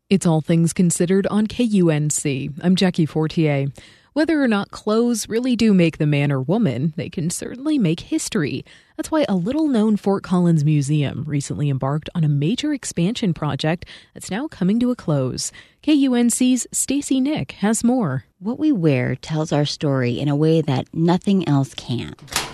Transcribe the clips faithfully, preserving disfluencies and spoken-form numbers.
It's All Things Considered on K U N C. I'm Jackie Fortier. Whether or not clothes really do make the man or woman, they can certainly make history. That's why a little-known Fort Collins museum recently embarked on a major expansion project that's now coming to a close. K U N C's Stacey Nick has more. What we wear tells our story in a way that nothing else can.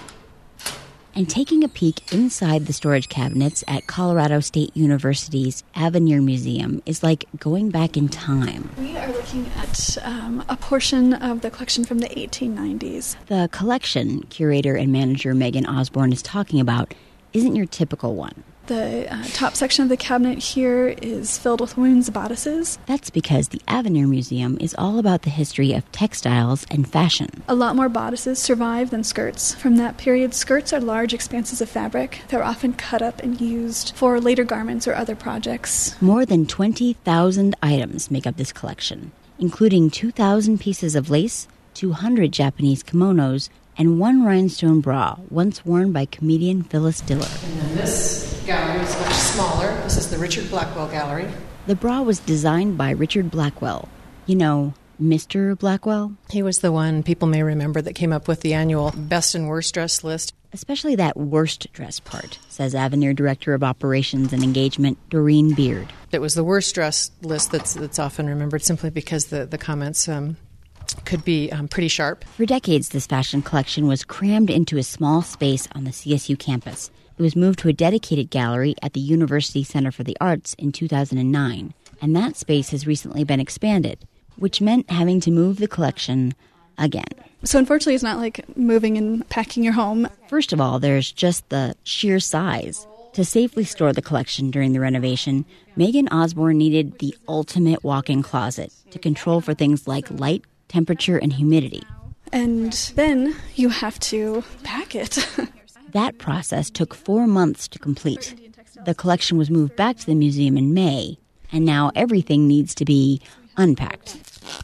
And taking a peek inside the storage cabinets at Colorado State University's Avenir Museum is like going back in time. We are looking at um, a portion of the collection from the eighteen nineties. The collection curator and manager Megan Osborne is talking about isn't your typical one. The uh, top section of the cabinet here is filled with women's bodices. That's because the Avenir Museum is all about the history of textiles and fashion. A lot more bodices survive than skirts. From that period, skirts are large expanses of fabric. They're often cut up and used for later garments or other projects. More than twenty thousand items make up this collection, including two thousand pieces of lace, two hundred Japanese kimonos, and one rhinestone bra, once worn by comedian Phyllis Diller. And then this gallery is much smaller. This is the Richard Blackwell Gallery. The bra was designed by Richard Blackwell. You know, Mister Blackwell? He was the one people may remember that came up with the annual best and worst dress list. Especially that worst dress part, says Avenir Director of Operations and Engagement, Doreen Beard. It was the worst dress list that's, that's often remembered simply because the, the comments um, could be um, pretty sharp. For decades, this fashion collection was crammed into a small space on the C S U campus. It was moved to a dedicated gallery at the University Center for the Arts in two thousand nine, and that space has recently been expanded, which meant having to move the collection again. So unfortunately, it's not like moving and packing your home. First of all, there's just the sheer size. To safely store the collection during the renovation, Megan Osborne needed the ultimate walk-in closet to control for things like light, temperature, and humidity. And then you have to pack it. That process took four months to complete. The collection was moved back to the museum in May, and now everything needs to be unpacked.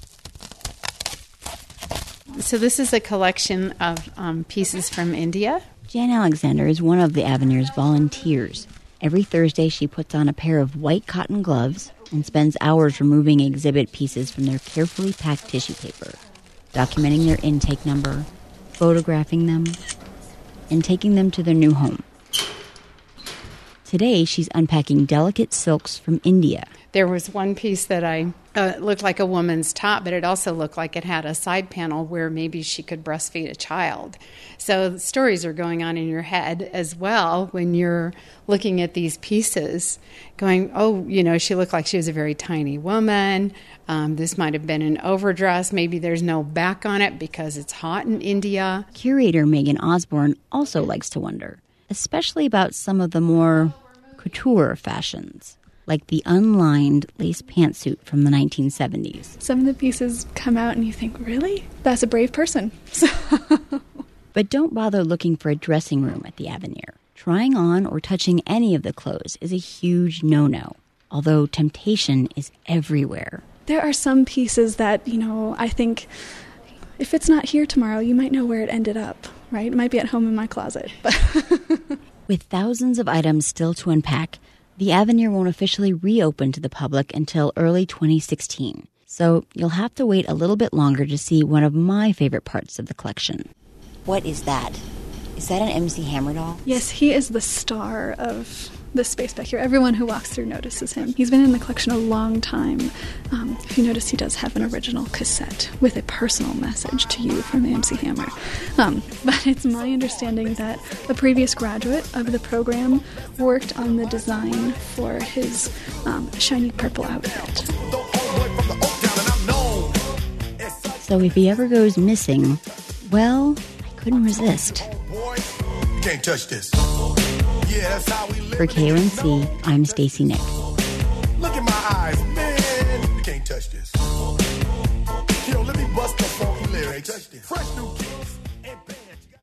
So this is a collection of um, pieces from India. Jan Alexander is one of the Avenir's volunteers. Every Thursday, she puts on a pair of white cotton gloves and spends hours removing exhibit pieces from their carefully packed tissue paper, documenting their intake number, photographing them, and taking them to their new home. Today, she's unpacking delicate silks from India. There was one piece that I uh, looked like a woman's top, but it also looked like it had a side panel where maybe she could breastfeed a child. So the stories are going on in your head as well when you're looking at these pieces, going, oh, you know, she looked like she was a very tiny woman. Um, this might have been an overdress. Maybe there's no back on it because it's hot in India. Curator Megan Osborne also likes to wonder, especially about some of the more couture fashions, like the unlined lace pantsuit from the nineteen seventies. Some of the pieces come out and you think, really? That's a brave person. But don't bother looking for a dressing room at the Avenir. Trying on or touching any of the clothes is a huge no-no, although temptation is everywhere. There are some pieces that, you know, I think if it's not here tomorrow, you might know where it ended up, right? It might be at home in my closet. But with thousands of items still to unpack, the Avenir won't officially reopen to the public until early twenty sixteen. So you'll have to wait a little bit longer to see one of my favorite parts of the collection. What is that? Is that an M C Hammer doll? Yes, he is the star of this space back here. Everyone who walks through notices him. He's been in the collection a long time. Um, if you notice, he does have an original cassette with a personal message to you from M C Hammer. Um, but it's my understanding that a previous graduate of the program worked on the design for his um, shiny purple outfit. So if he ever goes missing, well, I couldn't resist. You can't touch this. Yeah, that's how we live. For K U N C, I'm Stacey Nick. Look at my eyes, man. You can't touch this. Yo, let me bust the funky lyrics. Fresh new kicks.